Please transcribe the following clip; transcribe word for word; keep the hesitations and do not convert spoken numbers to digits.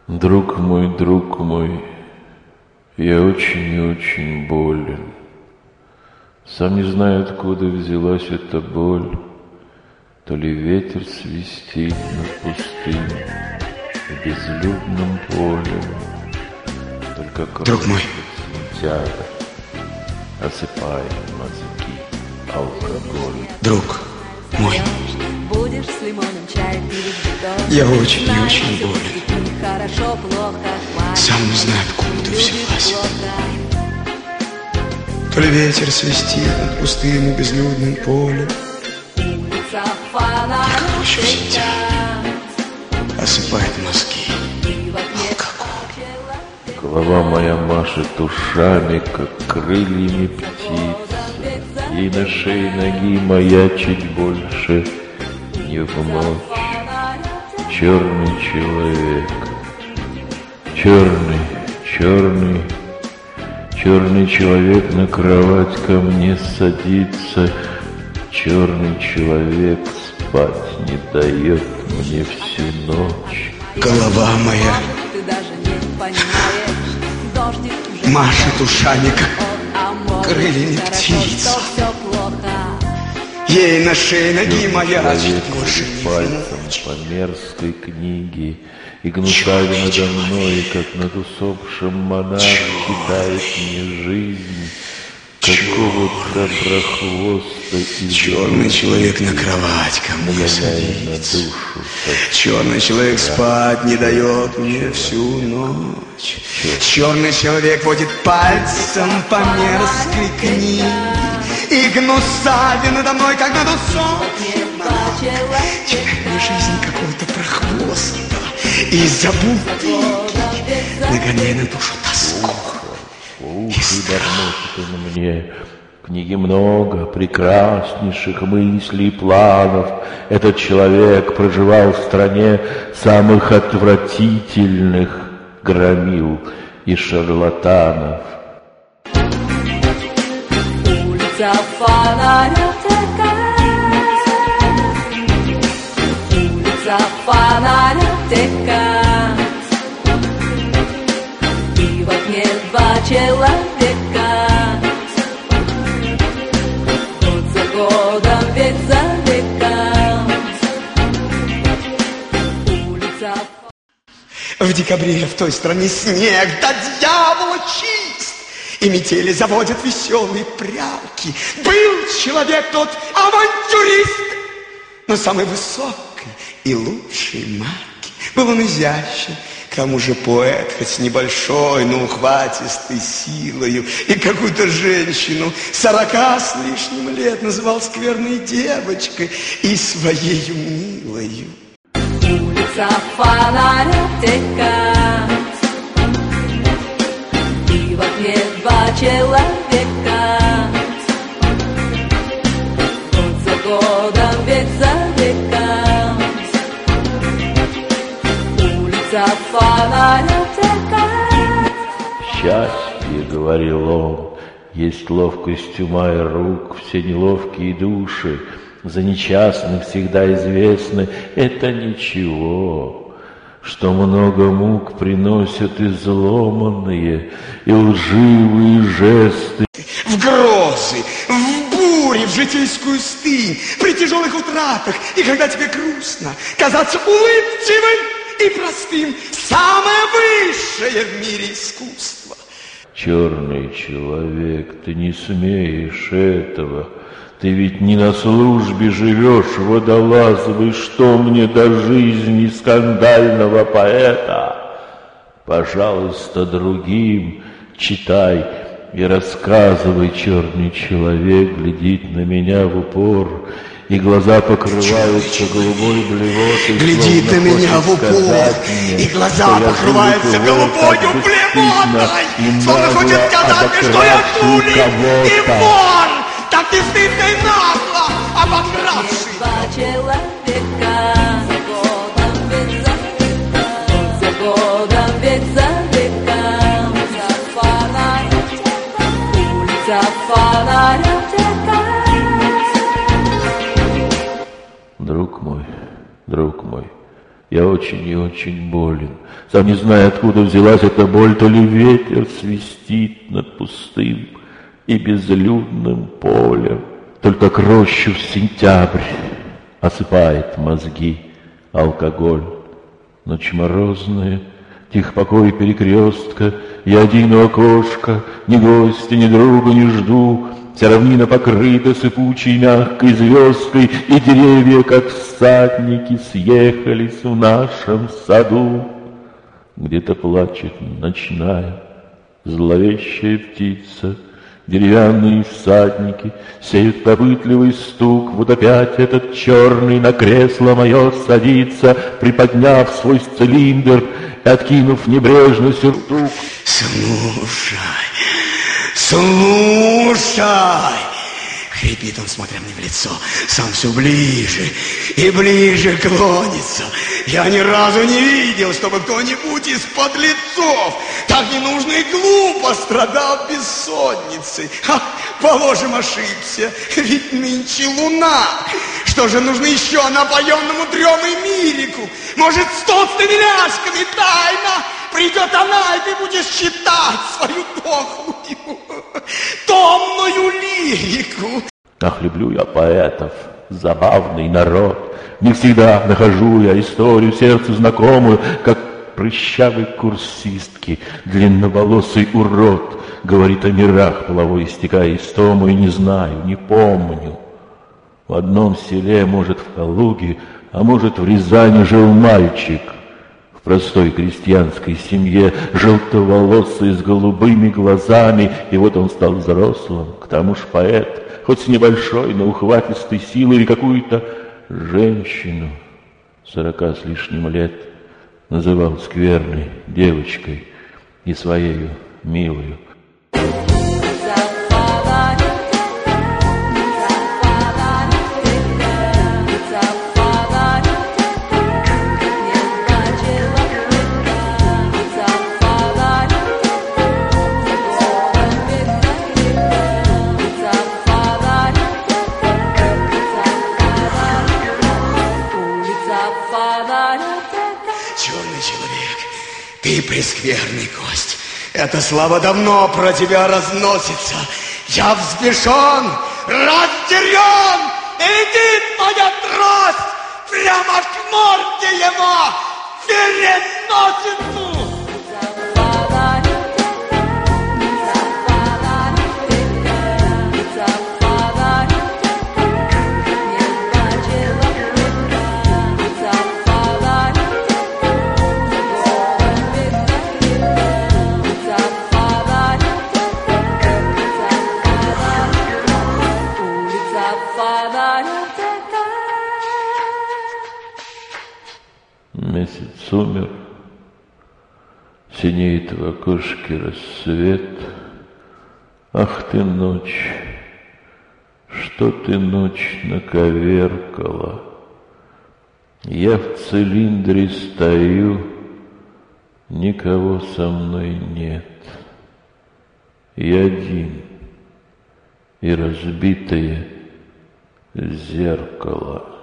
Друг мой, друг мой, я очень и очень болен. Сам не знаю, откуда взялась эта боль. То ли ветер свистит над пустым и безлюдным полем, только друг мой, сентябрь осыпает мозги алкоголь. Друг мой, будешь с лимоном чай пить вдох. я очень и очень болен. Хорошо, плохо, Сам не знаю, откуда взялась. То ли ветер свистит над пустым и безлюдным полем, Короче, осыпает мозги алкоголь. Голова моя машет ушами, как крыльями птицы. Ей на шее ноги маячить больше не в ночь. Черный человек, черный, черный, черный человек на кровать ко мне садится. Черный человек спать не дает мне всю ночь. Голова моя ты даже не понимаешь. Дождик уже машет ушами, как а может, крыльями хорошо, птица. что все плохо. Ей на шее ноги маячит Человек больше водит не в пальцем ночь. по мерзкой книге и гнусаве надо мной, как над усопшим монахом, читает мне жизнь какого-то прохвоста из Черный человек на кровать ко мне гоняет на садится. душу. Черный человек спать не дает мне всю ночь. Черный человек водит пальцем по мерзкой книге и гнусаве надо мной, как над усопшим монахом. Теперь мне жизнь какого-то прохвоста из-за бутылки нагоняй на душу тоску. Уши бормочет он мне. В книге много прекраснейших мыслей и планов. Этот человек проживал в стране самых отвратительных громил и шарлатанов. Улица фонаря текает, улица фонаря текает, и в окне два человека, год за годом, век за веком. Улица В декабре в той стране снег до дьявола чист, и метели заводят веселые прялки. Был человек тот авантюрист, но самой высокой и лучшей марки. Был он изящен, к тому же поэт, хоть с небольшой, но ухватистой силою. И какую-то женщину сорока с лишним лет называл скверной девочкой и своею милою. улица фонаря текает, и в окне два человека, год за годом, век за веком. Улица фонаря текает. Счастье, говорил он, есть ловкость ума и рук, все неловкие души за несчастных всегда известны. Это ничего, что много мук приносят изломанные и лживые жесты. В грозы, в буре, в житейскую стынь, при тяжелых утратах, и когда тебе грустно, казаться улыбчивым и простым — самое высшее в мире искусство. Черный человек, ты не смеешь этого. Ты ведь не на службе живешь, водолазовый, что мне до жизни скандального поэта? Пожалуйста, другим читай и рассказывай. Черный человек глядит на меня в упор, и глаза покрываются голубой блевотой. Глядит на меня в упор, и глаза покрываются голубою блевотой, словно хочет сказать мне, что я тули и вор, так и стыдно и нагло обокравший. Два человека, годом, век за веком, за годом, век за веком. Улица фонаря текает, улица фонаря текает. Друг мой, друг мой, Я очень и очень болен. Сам не знаю, откуда взялась эта боль, то ли ветер свистит над пустым и безлюдным полем, только к рощу в сентябрь осыпает мозги алкоголь. Ночь морозная, тих покой перекрестка, я один у окошка, ни гостя, ни друга не жду. Вся равнина покрыта сыпучей мягкой звездкой, и деревья, как всадники, съехались в нашем саду. Где-то плачет ночная, зловещая птица, деревянные всадники сеют попытливый стук. Вот опять этот черный на кресло мое садится, приподняв свой цилиндр и откинув небрежно сюртук. Слушай, слушай! Хрипит он, смотря мне в лицо, сам все ближе и ближе клонится. Я ни разу не видел, чтобы кто-нибудь из подлецов так ненужно и глупо страдал бессонницей. Ха, положим, ошибся, ведь нынче луна. Что же нужно еще напоенному дремой мирику? Может, с толстыми ляжками тайно придет она, и ты будешь читать свою дохлую, томную лирику. Ах, люблю я поэтов, забавный народ. Не всегда нахожу я историю сердцу знакомую, как прыщавой курсистки, длинноволосый урод говорит о мирах, половой истекая истому, и не знаю, не помню. В одном селе, может, в Калуге, а может, в Рязани жил мальчик. В простой крестьянской семье, желтоволосый, с голубыми глазами, и вот он стал взрослым, к тому ж поэт, хоть с небольшой, но ухватистой силой, или какую-то женщину сорока с лишним лет называл скверной девочкой и своею милою. Черный человек, ты прескверный гость. Эта слава давно про тебя разносится. Я взбешен, разъярен, и летит моя трость прямо к морде его, переносицу. Месяц умер, синеет в окошке рассвет. Ах ты, ночь, что ты, ночь, наковеркала. Я в цилиндре стою, никого со мной нет. Я один, и разбитое зеркало.